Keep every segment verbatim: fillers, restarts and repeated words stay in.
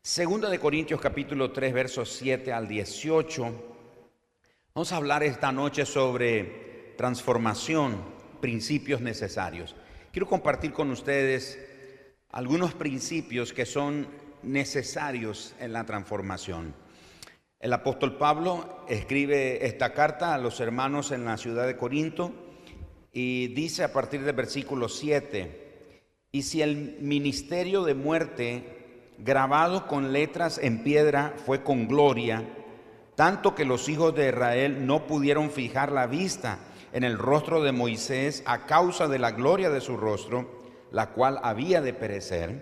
Segunda de Corintios capítulo tres, versos siete al dieciocho. Vamos a hablar esta noche sobre transformación, principios necesarios. Quiero compartir con ustedes algunos principios que son necesarios en la transformación. El apóstol Pablo escribe esta carta a los hermanos en la ciudad de Corinto y dice a partir del versículo siete: y si el ministerio de muerte grabado con letras en piedra fue con gloria, tanto que los hijos de Israel no pudieron fijar la vista en el rostro de Moisés a causa de la gloria de su rostro, la cual había de perecer,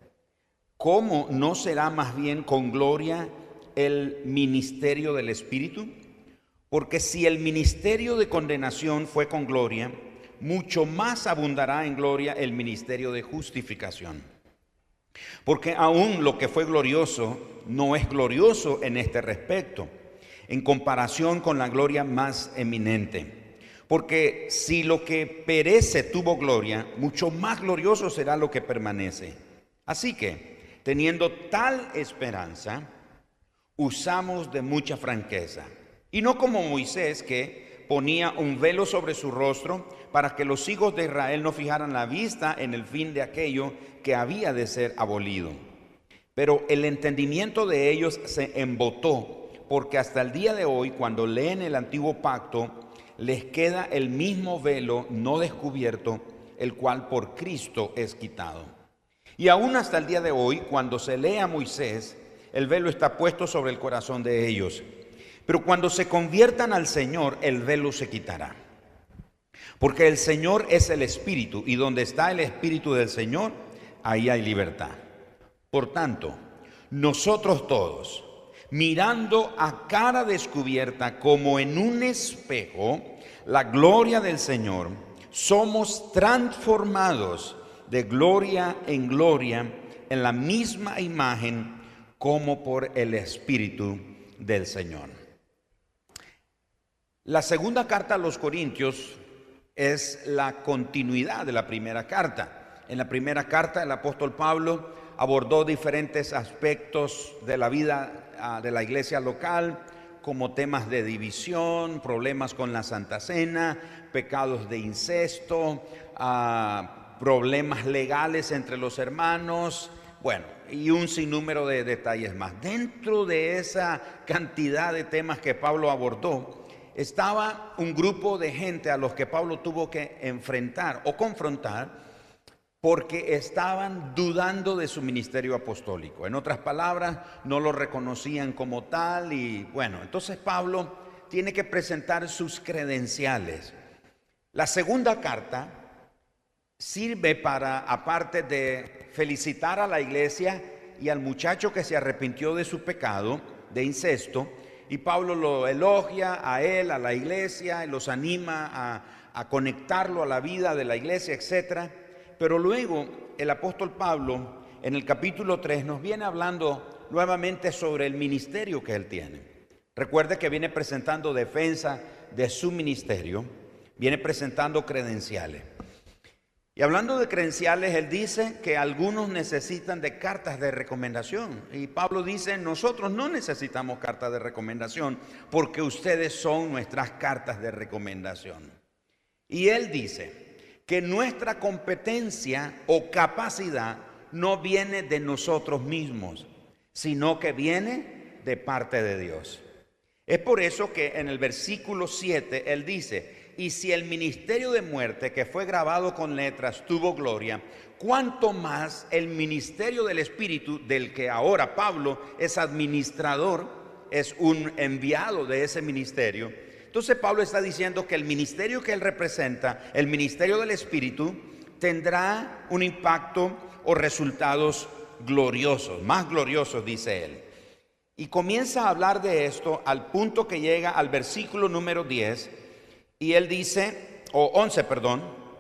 ¿cómo no será más bien con gloria el ministerio del Espíritu? Porque si el ministerio de condenación fue con gloria, mucho más abundará en gloria el ministerio de justificación. Porque aún lo que fue glorioso no es glorioso en este respecto, en comparación con la gloria más eminente. Porque si lo que perece tuvo gloria, mucho más glorioso será lo que permanece. Así que, teniendo tal esperanza, usamos de mucha franqueza. Y no como Moisés, que ponía un velo sobre su rostro para que los hijos de Israel no fijaran la vista en el fin de aquello que había de ser abolido. Pero el entendimiento de ellos se embotó, porque hasta el día de hoy, cuando leen el antiguo pacto, les queda el mismo velo no descubierto, el cual por Cristo es quitado. Y aún hasta el día de hoy, cuando se lee a Moisés, el velo está puesto sobre el corazón de ellos. Pero cuando se conviertan al Señor, el velo se quitará. Porque el Señor es el Espíritu, y donde está el Espíritu del Señor, ahí hay libertad. Por tanto, nosotros todos, mirando a cara descubierta como en un espejo la gloria del Señor, somos transformados de gloria en gloria en la misma imagen como por el Espíritu del Señor. La segunda carta a los Corintios es la continuidad de la primera carta. En la primera carta el apóstol Pablo abordó diferentes aspectos de la vida de la iglesia local, como temas de división, problemas con la Santa Cena, pecados de incesto, uh, problemas legales entre los hermanos, bueno, y un sinnúmero de detalles más. Dentro de esa cantidad de temas que Pablo abordó, estaba un grupo de gente a los que Pablo tuvo que enfrentar o confrontar porque estaban dudando de su ministerio apostólico. En otras palabras, no lo reconocían como tal y bueno, entonces Pablo tiene que presentar sus credenciales. La segunda carta sirve para, aparte de felicitar a la iglesia y al muchacho que se arrepintió de su pecado de incesto, y Pablo lo elogia a él, a la iglesia, y los anima a, a conectarlo a la vida de la iglesia, etcétera. Pero luego el apóstol Pablo en el capítulo tres nos viene hablando nuevamente sobre el ministerio que él tiene. Recuerde que viene presentando defensa de su ministerio, viene presentando credenciales. Y hablando de credenciales, él dice que algunos necesitan de cartas de recomendación. Y Pablo dice, nosotros no necesitamos cartas de recomendación porque ustedes son nuestras cartas de recomendación. Y él dice que nuestra competencia o capacidad no viene de nosotros mismos, sino que viene de parte de Dios. Es por eso que en el versículo siete él dice, y si el ministerio de muerte que fue grabado con letras tuvo gloria, ¿cuánto más el ministerio del Espíritu, del que ahora Pablo es administrador, es un enviado de ese ministerio? Entonces Pablo está diciendo que el ministerio que él representa, el ministerio del Espíritu, tendrá un impacto o resultados gloriosos, más gloriosos, dice él. Y comienza a hablar de esto al punto que llega al versículo número diez, y él dice, o once, perdón,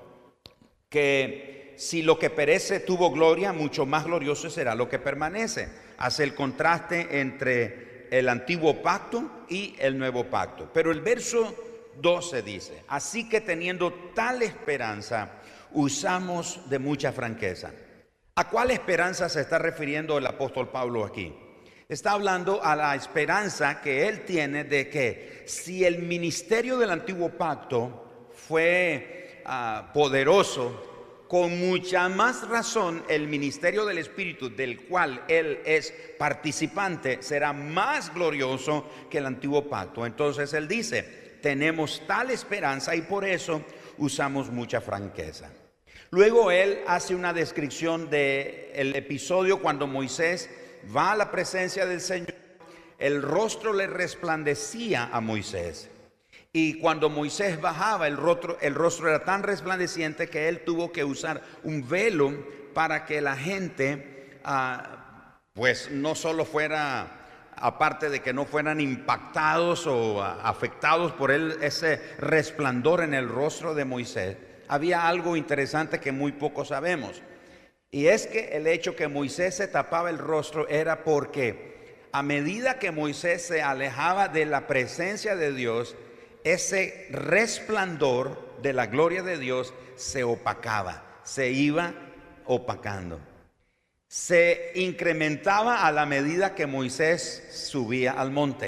que si lo que perece tuvo gloria, mucho más glorioso será lo que permanece. Hace el contraste entre el antiguo pacto y el nuevo pacto. Pero el verso doce dice, así que teniendo tal esperanza, usamos de mucha franqueza. ¿A cuál esperanza se está refiriendo el apóstol Pablo aquí? Está hablando a la esperanza que él tiene de que si el ministerio del antiguo pacto fue uh, poderoso, con mucha más razón el ministerio del Espíritu, del cual él es participante, será más glorioso que el antiguo pacto. Entonces él dice, tenemos tal esperanza y por eso usamos mucha franqueza. Luego él hace una descripción del episodio cuando Moisés va a la presencia del Señor. El rostro le resplandecía a Moisés. Y cuando Moisés bajaba, el rostro, el rostro era tan resplandeciente que él tuvo que usar un velo para que la gente, uh, pues no solo fuera, aparte de que no fueran impactados o uh, afectados por él, ese resplandor en el rostro de Moisés. Había algo interesante que muy poco sabemos. Y es que el hecho que Moisés se tapaba el rostro era porque a medida que Moisés se alejaba de la presencia de Dios, ese resplandor de la gloria de Dios se opacaba, se iba opacando. Se incrementaba a la medida que Moisés subía al monte.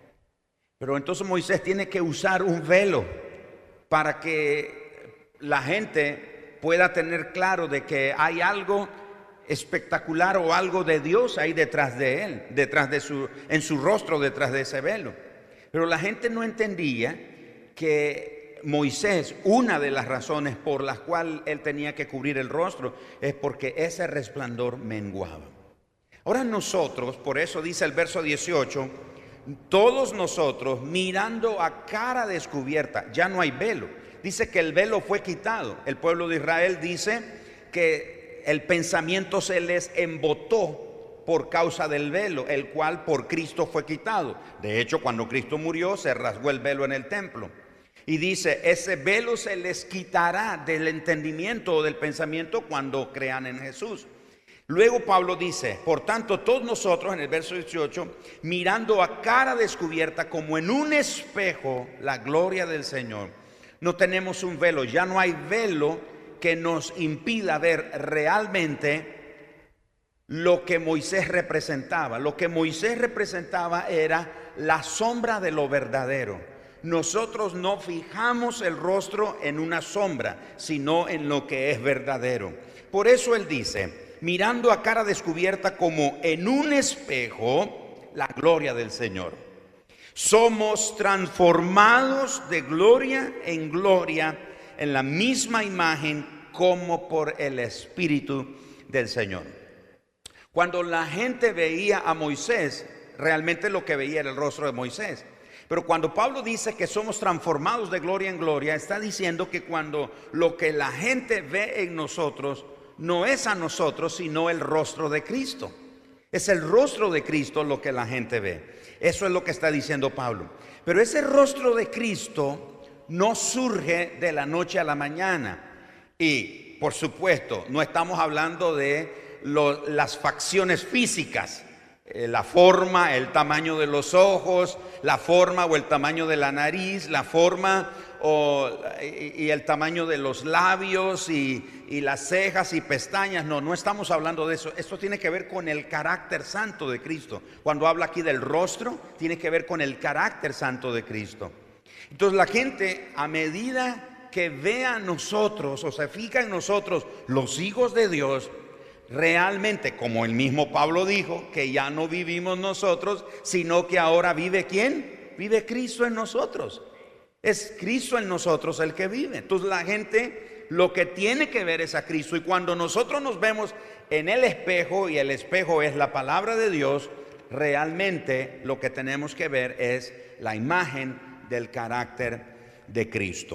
Pero entonces Moisés tiene que usar un velo para que la gente pueda tener claro de que hay algo espectacular o algo de Dios ahí detrás de él, detrás de su, en su rostro, detrás de ese velo. Pero la gente no entendía que Moisés, una de las razones por las cuales él tenía que cubrir el rostro, es porque ese resplandor menguaba. Ahora nosotros, por eso dice el verso dieciocho, todos nosotros mirando a cara descubierta, ya no hay velo. Dice que el velo fue quitado. El pueblo de Israel dice que el pensamiento se les embotó por causa del velo, el cual por Cristo fue quitado. De hecho, cuando Cristo murió, se rasgó el velo en el templo. Y dice, ese velo se les quitará del entendimiento o del pensamiento cuando crean en Jesús. Luego Pablo dice, por tanto, todos nosotros, en el verso dieciocho, mirando a cara descubierta como en un espejo la gloria del Señor. No tenemos un velo, ya no hay velo que nos impida ver realmente lo que Moisés representaba. Lo que Moisés representaba era la sombra de lo verdadero. Nosotros no fijamos el rostro en una sombra, sino en lo que es verdadero. Por eso él dice, mirando a cara descubierta como en un espejo la gloria del Señor. Somos transformados de gloria en gloria en la misma imagen como por el Espíritu del Señor. Cuando la gente veía a Moisés, realmente lo que veía era el rostro de Moisés. Pero cuando Pablo dice que somos transformados de gloria en gloria, está diciendo que cuando lo que la gente ve en nosotros no es a nosotros, sino el rostro de Cristo. Es el rostro de Cristo lo que la gente ve. Eso es lo que está diciendo Pablo. Pero ese rostro de Cristo no surge de la noche a la mañana. Y, por supuesto, no estamos hablando de lo, las facciones físicas. Eh, la forma, el tamaño de los ojos, la forma o el tamaño de la nariz, la forma o, y, y el tamaño de los labios y, y las cejas y pestañas. No, no estamos hablando de eso. Esto tiene que ver con el carácter santo de Cristo. Cuando habla aquí del rostro, tiene que ver con el carácter santo de Cristo. Entonces la gente, a medida que ve a nosotros o se fija en nosotros, los hijos de Dios, realmente, como el mismo Pablo dijo, que ya no vivimos nosotros, sino que ahora vive ¿quién? Vive Cristo en nosotros. Es Cristo en nosotros el que vive. Entonces la gente lo que tiene que ver es a Cristo. Y cuando nosotros nos vemos en el espejo, y el espejo es la palabra de Dios, realmente lo que tenemos que ver es la imagen del carácter de Cristo.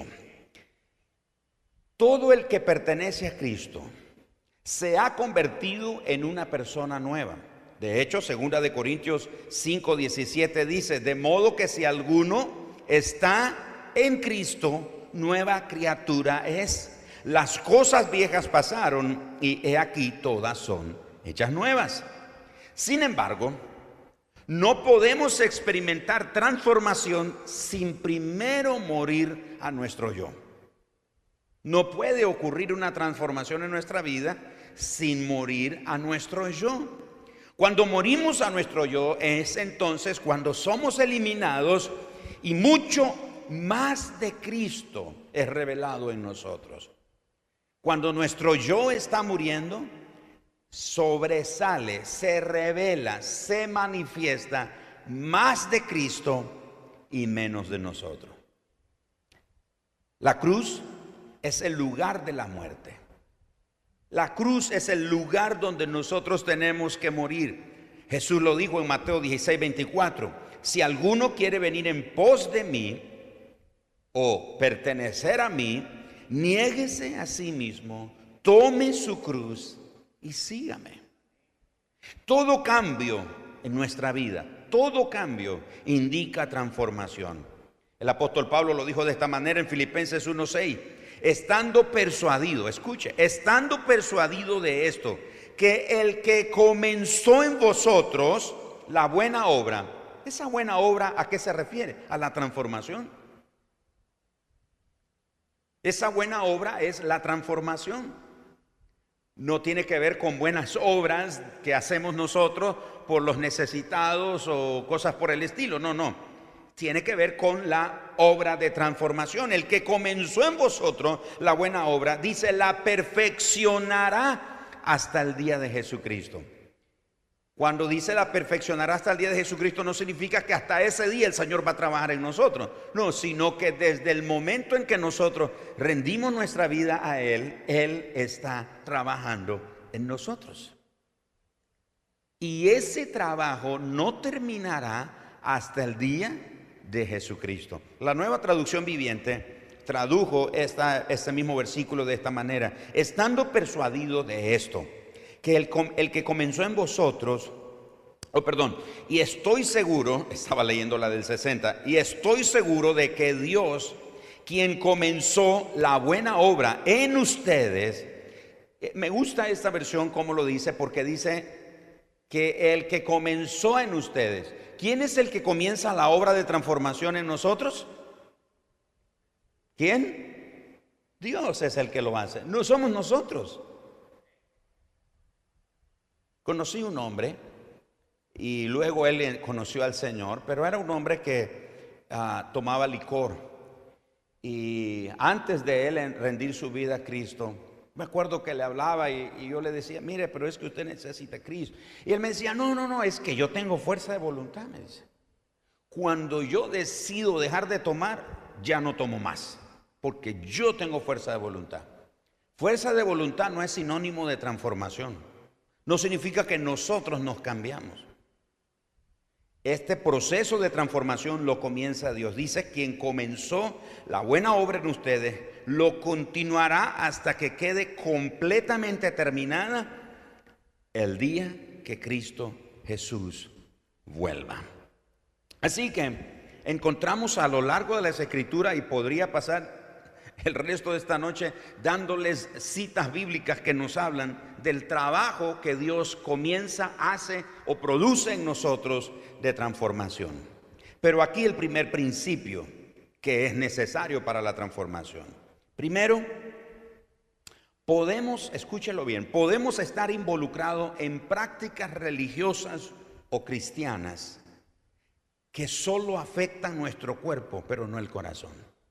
Todo el que pertenece a Cristo se ha convertido en una persona nueva. De hecho, segunda de Corintios cinco diecisiete dice, de modo que si alguno está en Cristo, nueva criatura es. Las cosas viejas pasaron y he aquí todas son hechas nuevas. Sin embargo, no podemos experimentar transformación sin primero morir a nuestro yo. No puede ocurrir una transformación en nuestra vida sin morir a nuestro yo. Cuando morimos a nuestro yo es entonces cuando somos eliminados y mucho más de Cristo es revelado en nosotros. Cuando nuestro yo está muriendo, sobresale, se revela, se manifiesta más de Cristo y menos de nosotros. La cruz es el lugar de la muerte. La cruz es el lugar donde nosotros tenemos que morir. Jesús lo dijo en Mateo dieciséis, veinticuatro. Si alguno quiere venir en pos de mí o pertenecer a mí, niéguese a sí mismo, tome su cruz y sígame. Todo cambio en nuestra vida, todo cambio indica transformación. El apóstol Pablo lo dijo de esta manera en Filipenses uno seis. Estando persuadido, escuche, estando persuadido de esto, que el que comenzó en vosotros la buena obra, esa buena obra, ¿a qué se refiere? A la transformación. Esa buena obra es la transformación. No tiene que ver con buenas obras que hacemos nosotros por los necesitados o cosas por el estilo, no, no. Tiene que ver con la obra de transformación. El que comenzó en vosotros la buena obra, dice, la perfeccionará hasta el día de Jesucristo. Cuando dice la perfeccionará hasta el día de Jesucristo, no significa que hasta ese día el Señor va a trabajar en nosotros. No, sino que desde el momento en que nosotros rendimos nuestra vida a Él, Él está trabajando en nosotros. Y ese trabajo no terminará hasta el día de Jesucristo. La Nueva Traducción Viviente tradujo esta, este mismo versículo de esta manera: estando persuadido de esto, que el, el que comenzó en vosotros, oh perdón, y estoy seguro, estaba leyendo la del sesenta, y estoy seguro de que Dios, quien comenzó la buena obra en ustedes, me gusta esta versión como lo dice, porque dice que el que comenzó en ustedes. ¿Quién es el que comienza la obra de transformación en nosotros? ¿Quién? Dios es el que lo hace, no somos nosotros. Conocí un hombre y luego él conoció al Señor, pero era un hombre que uh, tomaba licor. Y antes de él rendir su vida a Cristo, me acuerdo que le hablaba y, y yo le decía, mire, pero es que usted necesita a Cristo. Y él me decía, no, no, no, es que yo tengo fuerza de voluntad, me dice. Cuando yo decido dejar de tomar, ya no tomo más, porque yo tengo fuerza de voluntad. Fuerza de voluntad no es sinónimo de transformación. No significa que nosotros nos cambiamos. Este proceso de transformación lo comienza Dios. Dice, quien comenzó la buena obra en ustedes, lo continuará hasta que quede completamente terminada el día que Cristo Jesús vuelva. Así que encontramos a lo largo de las Escrituras, y podría pasar el resto de esta noche dándoles citas bíblicas que nos hablan del trabajo que Dios comienza, hace o produce en nosotros de transformación. Pero aquí el primer principio que es necesario para la transformación. Primero, podemos, escúchelo bien, podemos estar involucrados en prácticas religiosas o cristianas que solo afectan nuestro cuerpo, pero no el corazón.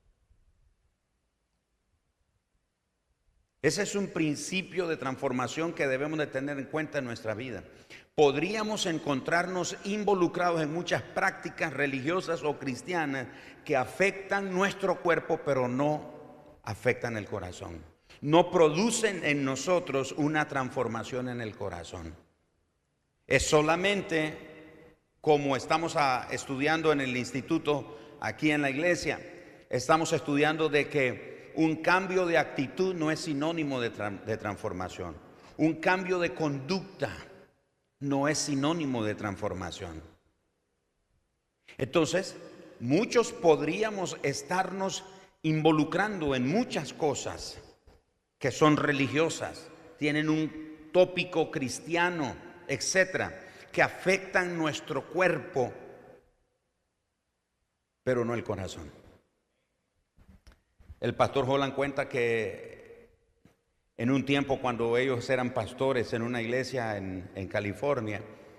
Ese es un principio de transformación que debemos de tener en cuenta en nuestra vida. Podríamos encontrarnos involucrados en muchas prácticas religiosas o cristianas que afectan nuestro cuerpo, pero no afectan el corazón. No producen en nosotros una transformación en el corazón. Es solamente como estamos a, estudiando en el instituto aquí en la iglesia, estamos estudiando de que un cambio de actitud no es sinónimo de, tra- de transformación. Un cambio de conducta no es sinónimo de transformación. Entonces, muchos podríamos estarnos involucrando en muchas cosas que son religiosas, tienen un tópico cristiano, etcétera, que afectan nuestro cuerpo, pero no el corazón. El pastor Holland cuenta que en un tiempo cuando ellos eran pastores en una iglesia en, en California,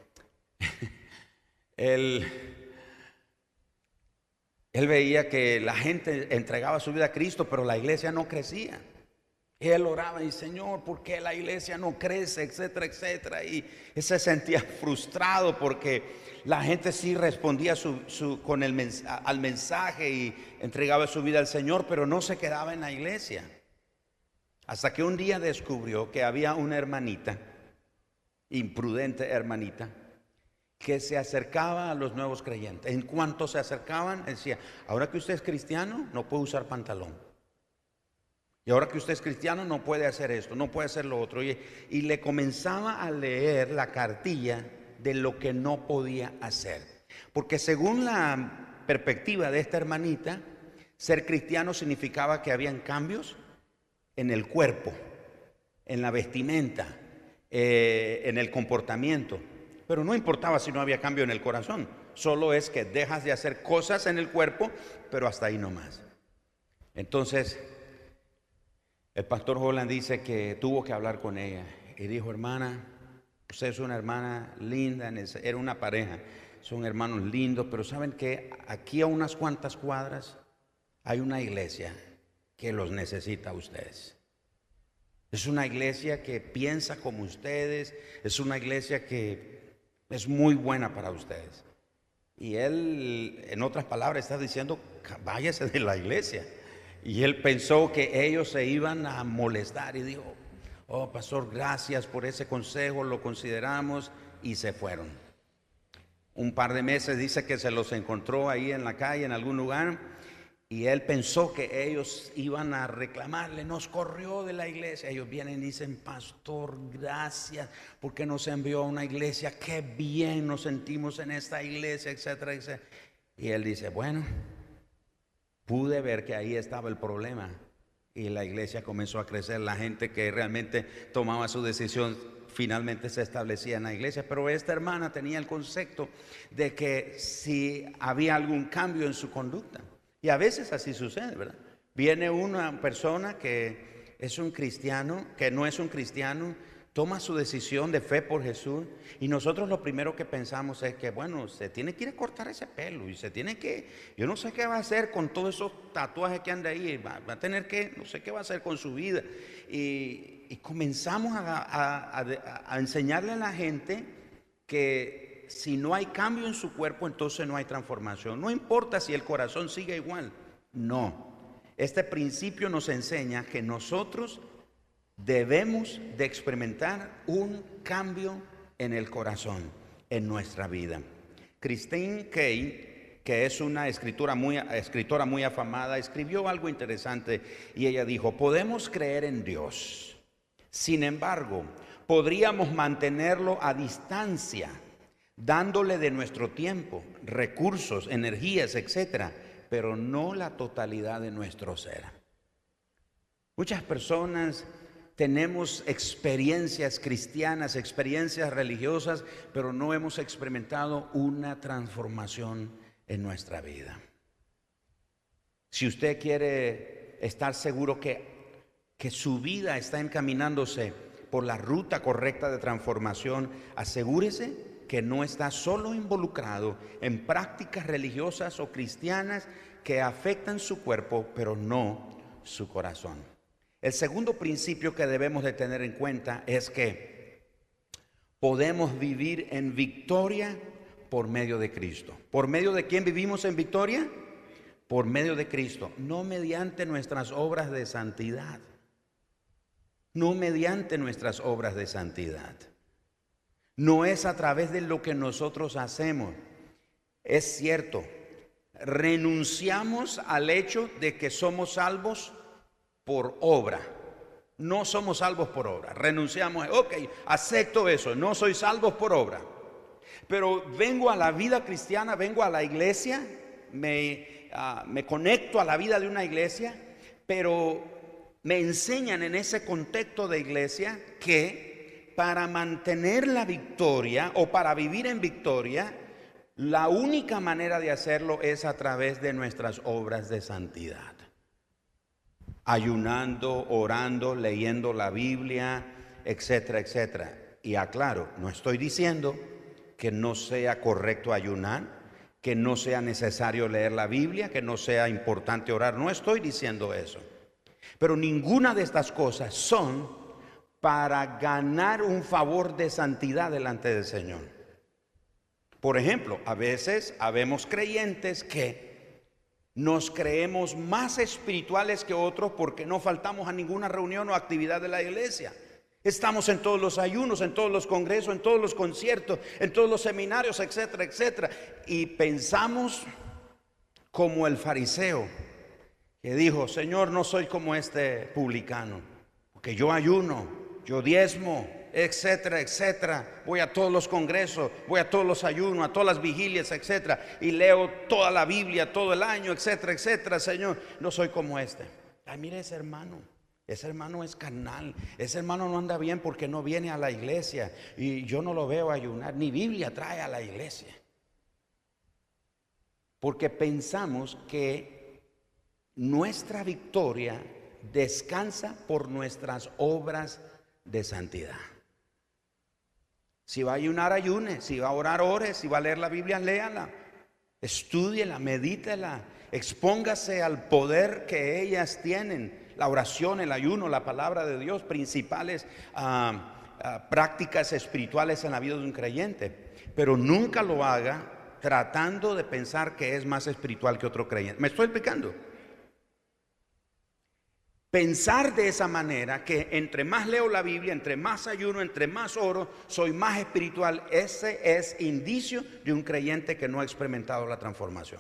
él, él veía que la gente entregaba su vida a Cristo, pero la iglesia no crecía. Y él oraba y Señor, ¿por qué la iglesia no crece? Etcétera, etcétera. Y él se sentía frustrado porque la gente sí respondía su, su, con el mens al mensaje y entregaba su vida al Señor, pero no se quedaba en la iglesia. Hasta que un día descubrió que había una hermanita, imprudente hermanita, que se acercaba a los nuevos creyentes. En cuanto se acercaban, decía, ahora que usted es cristiano, no puede usar pantalón. Y ahora que usted es cristiano, no puede hacer esto, no puede hacer lo otro. Y, y le comenzaba a leer la cartilla de lo que no podía hacer. Porque según la perspectiva de esta hermanita, ser cristiano significaba que habían cambios en el cuerpo, en la vestimenta, eh, en el comportamiento. Pero no importaba si no había cambio en el corazón. Solo es que dejas de hacer cosas en el cuerpo, pero hasta ahí nomás. Entonces, el pastor Holland dice que tuvo que hablar con ella y dijo, hermana, usted es una hermana linda, era una pareja, son hermanos lindos, pero saben que aquí a unas cuantas cuadras hay una iglesia que los necesita a ustedes. Es una iglesia que piensa como ustedes, es una iglesia que es muy buena para ustedes. Y él, en otras palabras, está diciendo, váyase de la iglesia. Y él pensó que ellos se iban a molestar y dijo, oh pastor, gracias por ese consejo, lo consideramos, y se fueron. Un par de meses dice que se los encontró ahí en la calle, en algún lugar, y él pensó que ellos iban a reclamarle, nos corrió de la iglesia. Ellos vienen y dicen, pastor, gracias porque nos envió a una iglesia, qué bien nos sentimos en esta iglesia, etcétera, etcétera. Y él dice, bueno, pude ver que ahí estaba el problema y la iglesia comenzó a crecer. La gente que realmente tomaba su decisión finalmente se establecía en la iglesia. Pero esta hermana tenía el concepto de que si había algún cambio en su conducta, y a veces así sucede, ¿verdad? Viene una persona que es un cristiano, que no es un cristiano, toma su decisión de fe por Jesús, y nosotros lo primero que pensamos es que, bueno, se tiene que ir a cortar ese pelo y se tiene que, yo no sé qué va a hacer con todos esos tatuajes que anda ahí, va, va a tener que, no sé qué va a hacer con su vida. Y, y comenzamos a, a, a, a enseñarle a la gente que si no hay cambio en su cuerpo, entonces no hay transformación. No importa si el corazón sigue igual, no. Este principio nos enseña que nosotros debemos de experimentar un cambio en el corazón, en nuestra vida. Christine Kay, que es una escritora muy, escritora muy afamada, escribió algo interesante y ella dijo, podemos creer en Dios, sin embargo, podríamos mantenerlo a distancia, dándole de nuestro tiempo, recursos, energías, etcétera, pero no la totalidad de nuestro ser. Muchas personas tenemos experiencias cristianas, experiencias religiosas, pero no hemos experimentado una transformación en nuestra vida. Si usted quiere estar seguro que, que su vida está encaminándose por la ruta correcta de transformación, asegúrese que no está solo involucrado en prácticas religiosas o cristianas que afectan su cuerpo, pero no su corazón. El segundo principio que debemos de tener en cuenta es que podemos vivir en victoria por medio de Cristo. ¿Por medio de quién vivimos en victoria? Por medio de Cristo, no mediante nuestras obras de santidad. No mediante nuestras obras de santidad. No es a través de lo que nosotros hacemos. Es cierto, renunciamos al hecho de que somos salvos por obra. No somos salvos por obra. Renunciamos, ok, acepto eso, no soy salvo por obra. Pero vengo a la vida cristiana, vengo a la iglesia, me, uh, me conecto a la vida de una iglesia, pero me enseñan en ese contexto de iglesia que para mantener la victoria o para vivir en victoria, la única manera de hacerlo es a través de nuestras obras de santidad. ayunando, orando, leyendo la Biblia, etcétera, etcétera. Y aclaro, no estoy diciendo que no sea correcto ayunar, que no sea necesario leer la Biblia, que no sea importante orar. No estoy diciendo eso. Pero ninguna de estas cosas son para ganar un favor de santidad delante del Señor. Por ejemplo, a veces habemos creyentes que nos creemos más espirituales que otros porque no faltamos a ninguna reunión o actividad de la iglesia. Estamos en todos los ayunos, en todos los congresos, en todos los conciertos, en todos los seminarios, etcétera, etcétera. Y pensamos como el fariseo que dijo: Señor, no soy como este publicano, porque yo ayuno, yo diezmo, etcétera, etcétera. Voy a todos los congresos, voy a todos los ayunos, a todas las vigilias, etcétera. Y leo toda la Biblia todo el año, etcétera, etcétera. Señor, no soy como este. Ay, mire ese hermano. Ese hermano es carnal, ese hermano no anda bien porque no viene a la iglesia y yo no lo veo ayunar, ni Biblia trae a la iglesia. Porque pensamos que nuestra victoria descansa por nuestras obras de santidad. Si va a ayunar, ayune, si va a orar, ore, si va a leer la Biblia, léala, estúdiela, medítela, expóngase al poder que ellas tienen. La oración, el ayuno, la palabra de Dios, principales uh, uh, prácticas espirituales en la vida de un creyente. Pero nunca lo haga tratando de pensar que es más espiritual que otro creyente. ¿Me estoy explicando? Pensar de esa manera, que entre más leo la Biblia, entre más ayuno, entre más oro, soy más espiritual, ese es indicio de un creyente que no ha experimentado la transformación.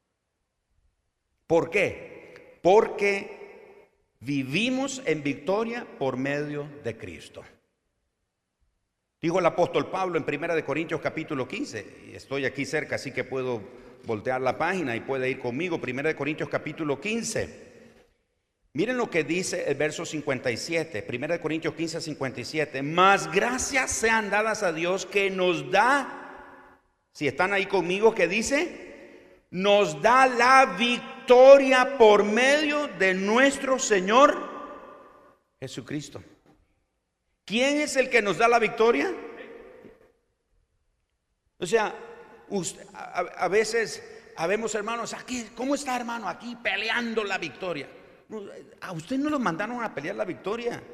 ¿Por qué? Porque vivimos en victoria por medio de Cristo. Dijo el apóstol Pablo en primera de Corintios capítulo quince, y estoy aquí cerca, así que puedo voltear la página y puede ir conmigo. Primera de Corintios capítulo quince. Miren lo que dice el verso cincuenta y siete, primera de Corintios quince, cincuenta y siete. Mas gracias sean dadas a Dios que nos da, si están ahí conmigo, ¿qué dice? Nos da la victoria por medio de nuestro Señor Jesucristo. ¿Quién es el que nos da la victoria? O sea, usted, a, a veces habemos hermanos aquí, ¿cómo está, hermano? Aquí peleando la victoria. A usted no lo mandaron a pelear la victoria.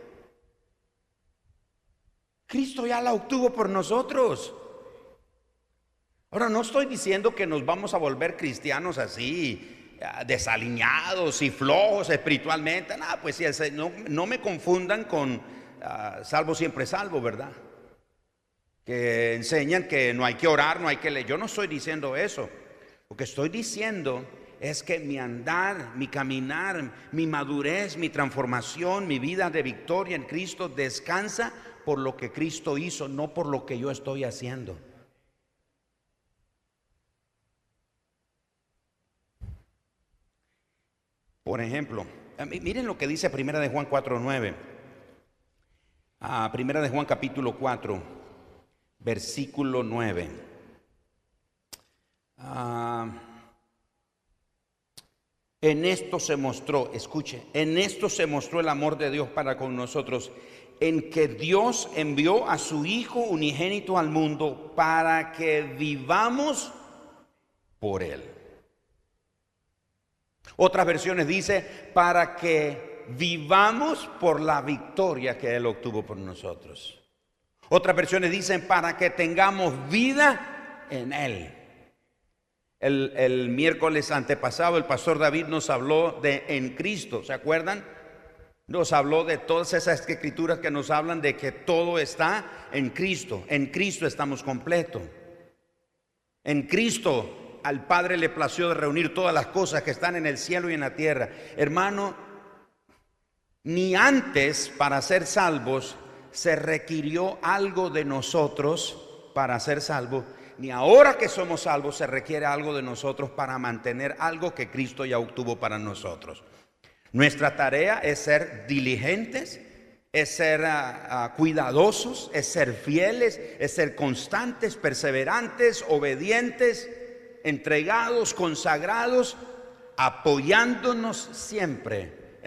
Cristo ya la obtuvo por nosotros. Ahora, no estoy diciendo que nos vamos a volver cristianos así, desaliñados y flojos espiritualmente. No, pues sí, no, no me confundan con uh, salvo siempre salvo, ¿verdad? Que enseñan que no hay que orar, no hay que leer. Yo no estoy diciendo eso. Lo que estoy diciendo es que mi andar, mi caminar, mi madurez, mi transformación, mi vida de victoria en Cristo descansa por lo que Cristo hizo, no por lo que yo estoy haciendo. Por ejemplo, miren lo que dice Primera de Juan cuatro nueve. Ah, Primera de Juan capítulo cuatro, versículo nueve. Ah, en esto se mostró, escuche, en esto se mostró el amor de Dios para con nosotros, en que Dios envió a su Hijo unigénito al mundo para que vivamos por Él. Otras versiones dice para que vivamos por la victoria que Él obtuvo por nosotros. Otras versiones dicen para que tengamos vida en Él. El, el miércoles antepasado el pastor David nos habló de en Cristo, ¿se acuerdan? Nos habló de todas esas escrituras que nos hablan de que todo está en Cristo. En Cristo estamos completos. En Cristo al Padre le plació de reunir todas las cosas que están en el cielo y en la tierra. Hermano, ni antes para ser salvos se requirió algo de nosotros para ser salvos, ni ahora que somos salvos se requiere algo de nosotros para mantener algo que Cristo ya obtuvo para nosotros. Nuestra tarea es ser diligentes, es ser uh, uh, cuidadosos, es ser fieles, es ser constantes, perseverantes, obedientes, entregados, consagrados, apoyándonos siempre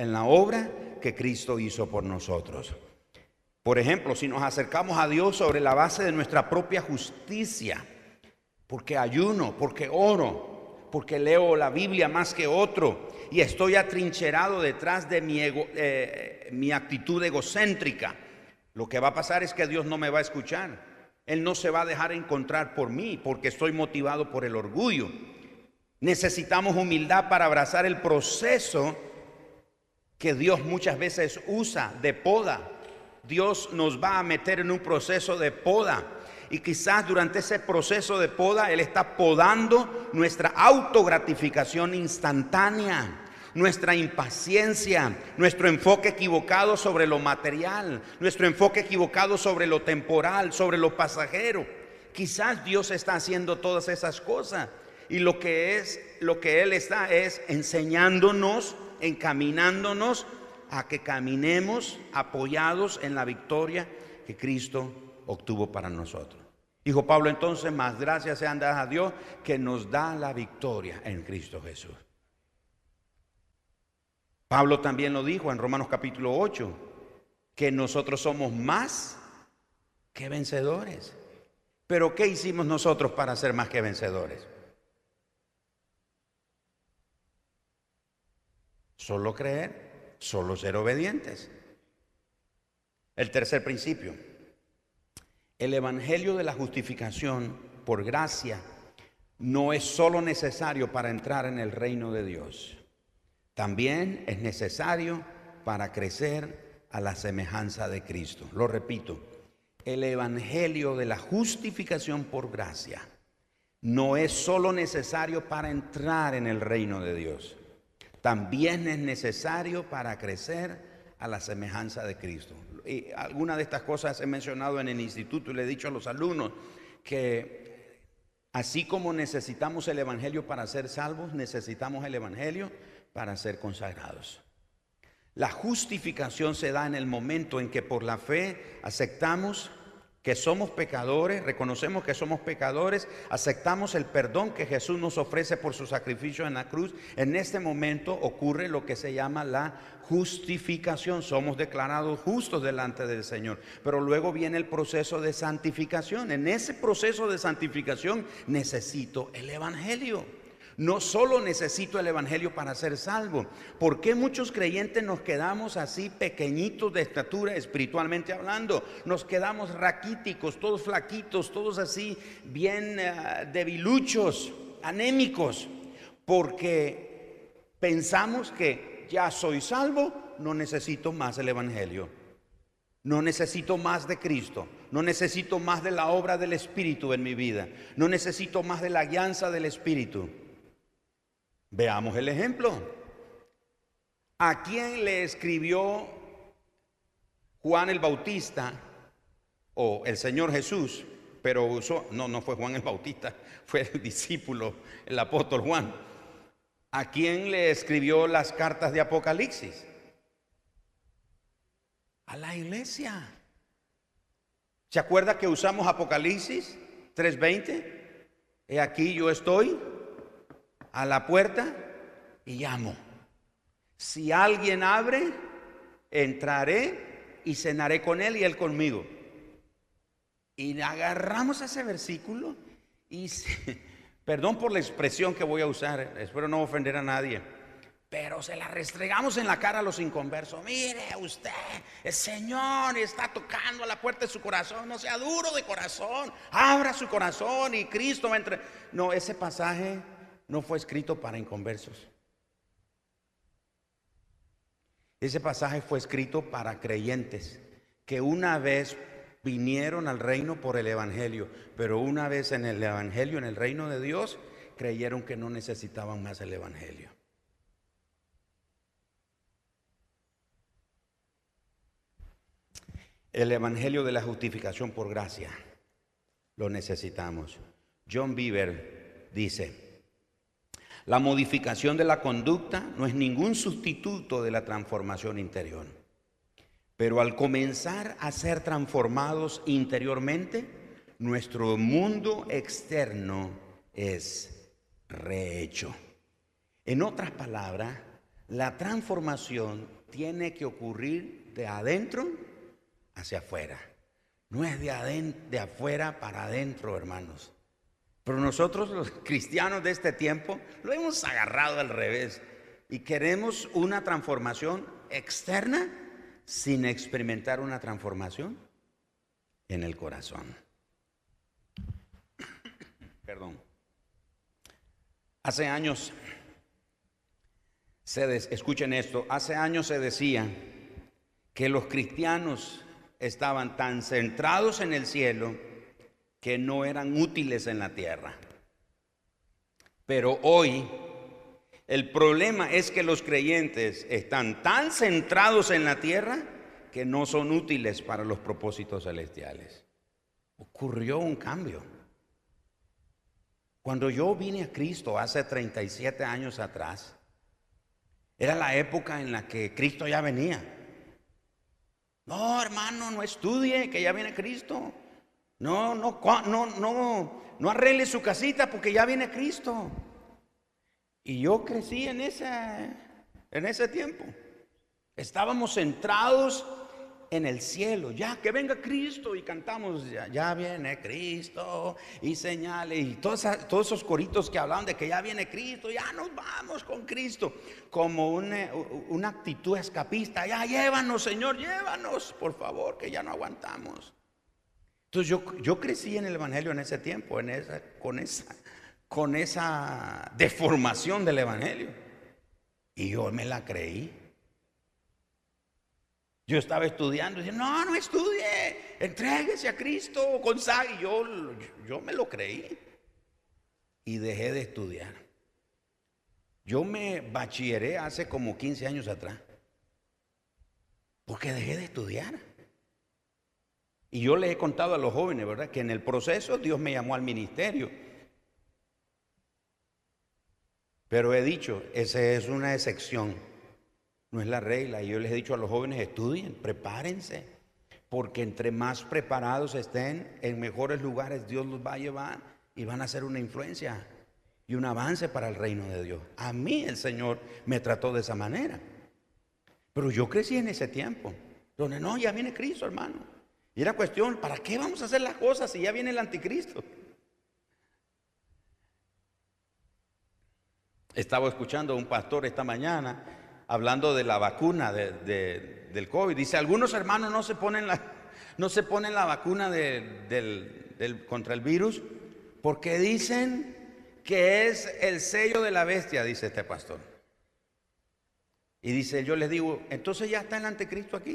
en la obra que Cristo hizo por nosotros. Por ejemplo, si nos acercamos a Dios sobre la base de nuestra propia justicia, porque ayuno, porque oro, porque leo la Biblia más que otro y estoy atrincherado detrás de mi, ego, eh, mi actitud egocéntrica, lo que va a pasar es que Dios no me va a escuchar. Él no se va a dejar encontrar por mí porque estoy motivado por el orgullo. Necesitamos humildad para abrazar el proceso que Dios muchas veces usa de poda. Dios nos va a meter en un proceso de poda y quizás durante ese proceso de poda Él está podando nuestra autogratificación instantánea, nuestra impaciencia, nuestro enfoque equivocado sobre lo material, nuestro enfoque equivocado sobre lo temporal, sobre lo pasajero. Quizás Dios está haciendo todas esas cosas y lo que es, lo que Él está es enseñándonos, encaminándonos a que caminemos apoyados en la victoria que Cristo obtuvo para nosotros. Dijo Pablo entonces, más gracias sean dadas a Dios que nos da la victoria en Cristo Jesús. Pablo también lo dijo en Romanos capítulo ocho, que nosotros somos más que vencedores. Pero ¿qué hicimos nosotros para ser más que vencedores? Solo creer. Solo ser obedientes. El tercer principio. El evangelio de la justificación por gracia no es solo necesario para entrar en el reino de Dios. También es necesario para crecer a la semejanza de Cristo. Lo repito. El evangelio de la justificación por gracia no es solo necesario para entrar en el reino de Dios. También es necesario para crecer a la semejanza de Cristo. Y algunas de estas cosas he mencionado en el instituto y le he dicho a los alumnos que así como necesitamos el evangelio para ser salvos, necesitamos el evangelio para ser consagrados. La justificación se da en el momento en que por la fe aceptamos que somos pecadores, reconocemos que somos pecadores, aceptamos el perdón que Jesús nos ofrece por su sacrificio en la cruz. En este momento ocurre lo que se llama la justificación. Somos declarados justos delante del Señor. Pero luego viene el proceso de santificación. En ese proceso de santificación necesito el evangelio. No solo necesito el evangelio para ser salvo. ¿Por qué muchos creyentes nos quedamos así pequeñitos de estatura espiritualmente hablando? Nos quedamos raquíticos, todos flaquitos, todos así bien uh, debiluchos, anémicos, porque pensamos que ya soy salvo, no necesito más el evangelio. No necesito más de Cristo, no necesito más de la obra del Espíritu en mi vida, no necesito más de la guianza del Espíritu. Veamos el ejemplo. ¿A quién le escribió Juan el Bautista o el Señor Jesús? Pero usó, no, no fue Juan el Bautista, fue el discípulo, el apóstol Juan. ¿A quién le escribió las cartas de Apocalipsis? A la iglesia. ¿Se acuerda que usamos Apocalipsis tres veinte? He aquí yo estoy a la puerta y llamo. Si alguien abre, entraré y cenaré con él y él conmigo. Y agarramos ese versículo y se, perdón por la expresión que voy a usar, espero no ofender a nadie, pero se la restregamos en la cara a los inconversos. Mire usted, el Señor está tocando a la puerta de su corazón, no sea duro de corazón, abra su corazón y Cristo va a entrar. No, ese pasaje no fue escrito para inconversos. Ese pasaje fue escrito para creyentes que una vez vinieron al reino por el evangelio, pero una vez en el evangelio, en el reino de Dios, creyeron que no necesitaban más el evangelio. El evangelio de la justificación por gracia lo necesitamos. John Bieber dice: la modificación de la conducta no es ningún sustituto de la transformación interior. Pero al comenzar a ser transformados interiormente, nuestro mundo externo es rehecho. En otras palabras, La transformación tiene que ocurrir de adentro hacia afuera. No es de, adentro, de afuera para adentro, hermanos. Pero nosotros los cristianos de este tiempo lo hemos agarrado al revés y queremos una transformación externa sin experimentar una transformación en el corazón. Perdón. Hace años, se des, escuchen esto, hace años se decía que los cristianos estaban tan centrados en el cielo que no eran útiles en la tierra. Pero hoy el problema es que los creyentes están tan centrados en la tierra que no son útiles para los propósitos celestiales. Ocurrió un cambio. Cuando yo vine a Cristo hace treinta y siete años atrás, era la época en la que Cristo ya venía. No, hermano, no estudie, que ya viene Cristo. No, no, no, no, no arregle su casita porque ya viene Cristo. Y yo crecí en ese, en ese tiempo. Estábamos centrados en el cielo, ya que venga Cristo, y cantamos, ya, ya viene Cristo, y señales, y todos, todos esos coritos que hablaban de que ya viene Cristo, ya nos vamos con Cristo, como una, una actitud escapista, ya llévanos, Señor, llévanos, por favor, que ya no aguantamos. Entonces yo, yo crecí en el Evangelio en ese tiempo, en esa, con, esa, con esa deformación del Evangelio, y yo me la creí. Yo estaba estudiando y decía, no, no estudie, entréguese a Cristo, consagre. Yo, yo me lo creí y dejé de estudiar. Yo me bachilleré hace como quince años atrás, porque dejé de estudiar. Y yo les he contado a los jóvenes, ¿verdad?, que en el proceso Dios me llamó al ministerio. Pero he dicho, esa es una excepción. No es la regla. Y yo les he dicho a los jóvenes, estudien, prepárense, porque entre más preparados estén, en mejores lugares Dios los va a llevar y van a ser una influencia y un avance para el reino de Dios. A mí el Señor me trató de esa manera. Pero yo crecí en ese tiempo, donde no, ya viene Cristo, hermano. Y era cuestión, ¿para qué vamos a hacer las cosas si ya viene el anticristo? Estaba escuchando a un pastor esta mañana hablando de la vacuna de, de, del COVID. Dice, algunos hermanos no se ponen la, no se ponen la vacuna de, del, del, contra el virus porque dicen que es el sello de la bestia, dice este pastor. Y dice, yo les digo, entonces ya está el anticristo aquí.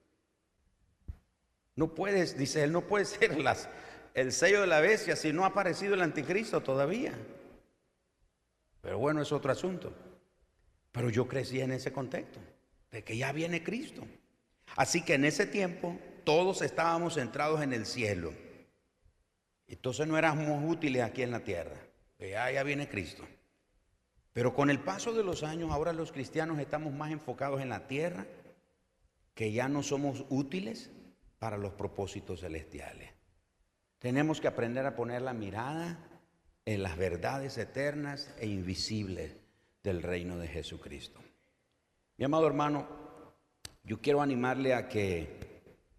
No puedes, dice él, no puede ser las, el sello de la bestia si no ha aparecido el anticristo todavía. Pero bueno, es otro asunto. Pero yo crecí en ese contexto, de que ya viene Cristo. Así que en ese tiempo todos estábamos centrados en el cielo. Entonces no éramos útiles aquí en la tierra. Ya, ya viene Cristo. Pero con el paso de los años, ahora los cristianos estamos más enfocados en la tierra, que ya no somos útiles para los propósitos celestiales. Tenemos que aprender a poner la mirada en las verdades eternas e invisibles del reino de Jesucristo. Mi amado hermano, yo quiero animarle a que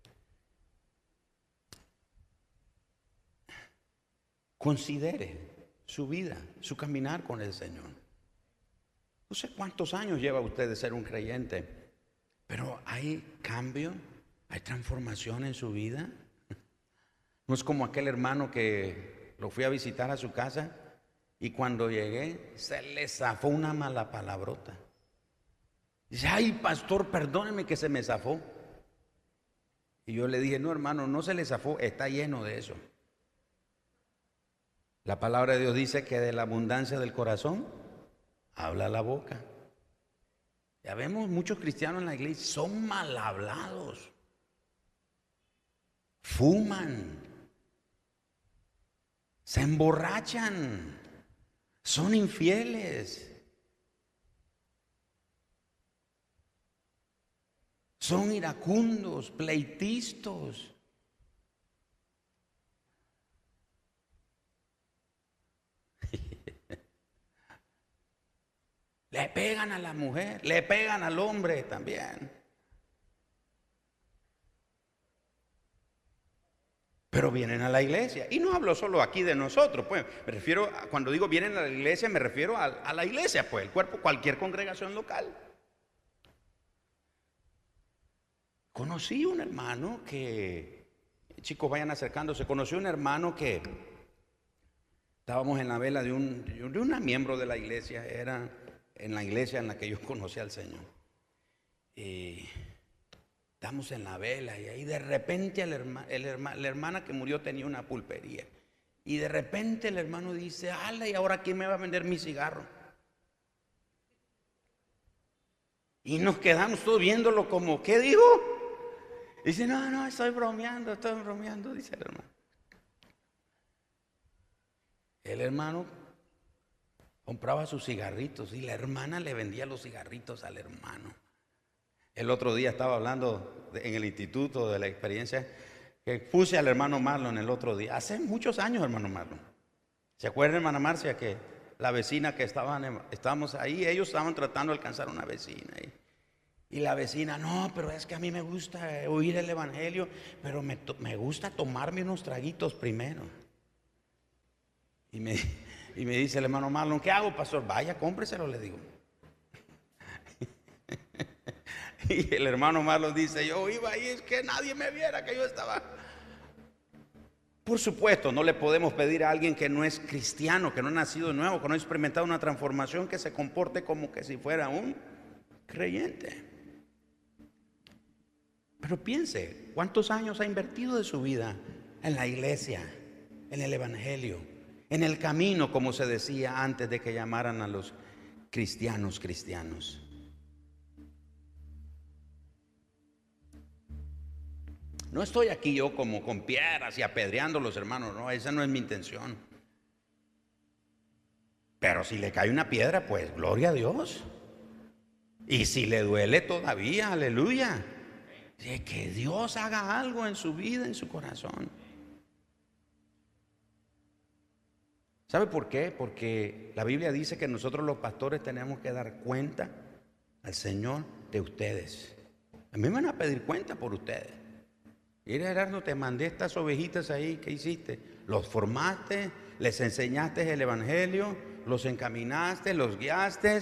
considere su vida, su caminar con el Señor. No sé cuántos años lleva usted de ser un creyente, pero hay cambio, hay transformación en su vida. No es como aquel hermano que lo fui a visitar a su casa y cuando llegué se le zafó una mala palabrota. Dice, ay, pastor, perdóneme que se me zafó. Y yo le dije, no, hermano, no se le zafó, está lleno de eso. La palabra de Dios dice que de la abundancia del corazón habla la boca. Ya vemos muchos cristianos en la iglesia, son mal hablados, fuman, se emborrachan, son infieles, son iracundos, pleitistas. Le pegan a la mujer, le pegan al hombre también. Pero vienen a la iglesia. Y no hablo solo aquí de nosotros, pues. Me refiero, a, cuando digo vienen a la iglesia, me refiero a, a la iglesia, pues, el cuerpo, cualquier congregación local. Conocí un hermano que, chicos, vayan acercándose, conocí un hermano que estábamos en la vela de, un, de una miembro de la iglesia, era en la iglesia en la que yo conocí al Señor. Y estamos en la vela y ahí de repente el herma, el herma, la hermana que murió tenía una pulpería. Y de repente el hermano dice, ala, ¿y ahora quién me va a vender mi cigarro? Y nos quedamos todos viéndolo como, ¿qué dijo? Dice, no, no, estoy bromeando, estoy bromeando, dice el hermano. El hermano compraba sus cigarritos y la hermana le vendía los cigarritos al hermano. El otro día estaba hablando de, en el instituto de la experiencia que puse al hermano Marlon el otro día. Hace muchos años, hermano Marlon. ¿Se acuerdan, hermana Marcia, que la vecina que estaban, estábamos ahí, ellos estaban tratando de alcanzar a una vecina? Y, y la vecina, no, pero es que a mí me gusta oír el evangelio, pero me, me gusta tomarme unos traguitos primero. Y me, y me dice el hermano Marlon, ¿qué hago, pastor? Vaya, cómpreselo, le digo. Y el hermano Marlon dice, yo iba ahí, es que nadie me viera que yo estaba. Por supuesto, no le podemos pedir a alguien que no es cristiano, que no ha nacido de nuevo, que no ha experimentado una transformación, que se comporte como que si fuera un creyente. Pero piense, ¿cuántos años ha invertido de su vida en la iglesia, en el evangelio, en el camino, como se decía antes de que llamaran a los cristianos cristianos? No estoy aquí yo como con piedras y apedreando a los hermanos, no, esa no es mi intención. Pero si le cae una piedra, pues gloria a Dios. Y si le duele todavía, aleluya. Que Dios haga algo en su vida, en su corazón. ¿Sabe por qué? Porque la Biblia dice que nosotros los pastores tenemos que dar cuenta al Señor de ustedes. A mí me van a pedir cuenta por ustedes. Mira, Gerardo, te mandé estas ovejitas ahí, ¿qué hiciste? Los formaste, les enseñaste el evangelio, los encaminaste, los guiaste.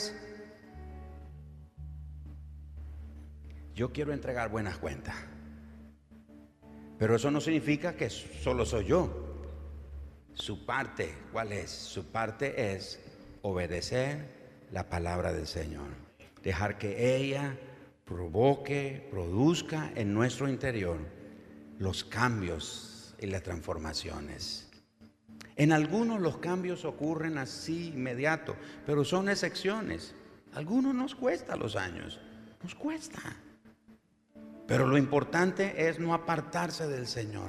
Yo quiero entregar buenas cuentas, pero eso no significa que solo soy yo. Su parte, ¿cuál es? Su parte es obedecer la palabra del Señor, dejar que ella provoque, produzca en nuestro interior los cambios y las transformaciones. En algunos los cambios ocurren así inmediato, pero son excepciones. A algunos nos cuesta los años, nos cuesta. Pero lo importante es no apartarse del Señor.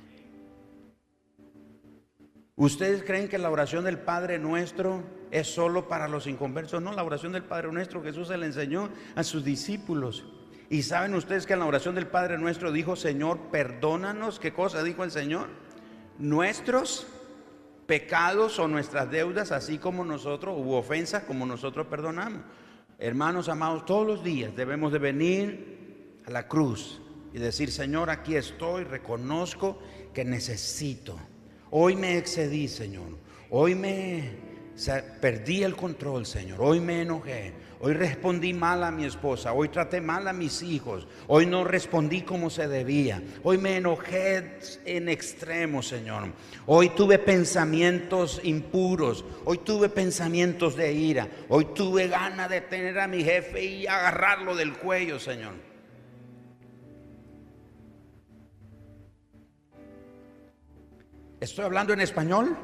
¿Ustedes creen que la oración del Padre Nuestro es solo para los inconversos? No, la oración del Padre Nuestro Jesús se le enseñó a sus discípulos. Y saben ustedes que en la oración del Padre Nuestro dijo, Señor, perdónanos. ¿Qué cosa dijo el Señor? Nuestros pecados o nuestras deudas, así como nosotros, hubo ofensas, como nosotros perdonamos. Hermanos amados, todos los días debemos de venir a la cruz y decir, Señor, aquí estoy, reconozco que necesito. Hoy me excedí, Señor. Hoy me o sea, perdí el control, Señor. Hoy me enojé. Hoy respondí mal a mi esposa. Hoy traté mal a mis hijos. Hoy no respondí como se debía. Hoy me enojé en extremo, Señor. Hoy tuve pensamientos impuros. Hoy tuve pensamientos de ira. Hoy tuve ganas de tener a mi jefe y agarrarlo del cuello, Señor. ¿Estoy hablando en español?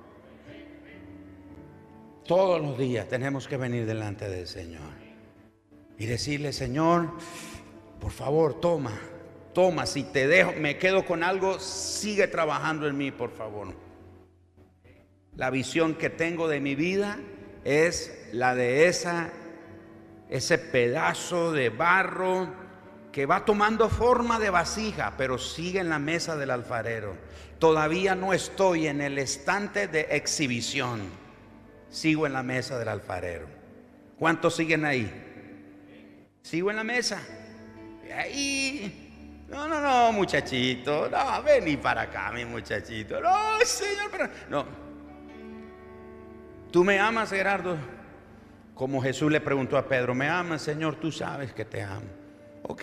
Todos los días tenemos que venir delante del Señor y decirle, Señor, por favor, toma, toma, si te dejo, me quedo con algo, sigue trabajando en mí, por favor. La visión que tengo de mi vida es la de esa, ese pedazo de barro que va tomando forma de vasija, pero sigue en la mesa del alfarero. Todavía no estoy en el estante de exhibición. Sigo en la mesa del alfarero. ¿Cuántos siguen ahí? Sigo en la mesa. Ahí. No, no, no, muchachito. No, vení para acá, mi muchachito. No, Señor, pero no. ¿Tú me amas, Gerardo? Como Jesús le preguntó a Pedro, ¿me amas, Señor? Tú sabes que te amo. Ok.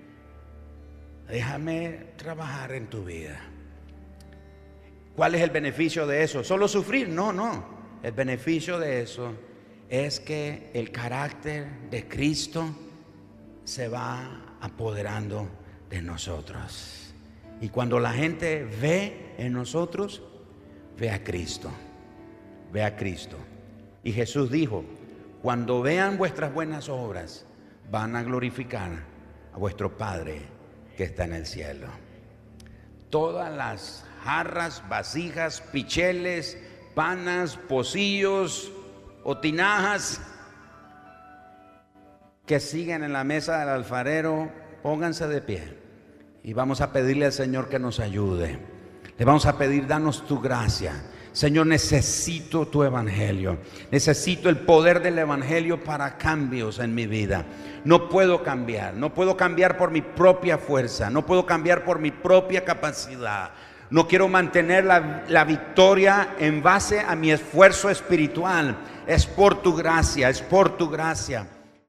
Déjame trabajar en tu vida. ¿Cuál es el beneficio de eso? ¿Solo sufrir? No, no. El beneficio de eso es que el carácter de Cristo se va apoderando de nosotros. Y cuando la gente ve en nosotros, ve a Cristo. Ve a Cristo. Y Jesús dijo, cuando vean vuestras buenas obras, van a glorificar a vuestro Padre que está en el cielo. Todas las jarras, vasijas, picheles, panas, pocillos o tinajas que siguen en la mesa del alfarero, pónganse de pie y vamos a pedirle al Señor que nos ayude. Le vamos a pedir, danos tu gracia. Señor, necesito tu evangelio. Necesito el poder del evangelio para cambios en mi vida. No puedo cambiar, no puedo cambiar por mi propia fuerza, no puedo cambiar por mi propia capacidad. No quiero mantener la, la victoria en base a mi esfuerzo espiritual. Es por tu gracia, es por tu gracia.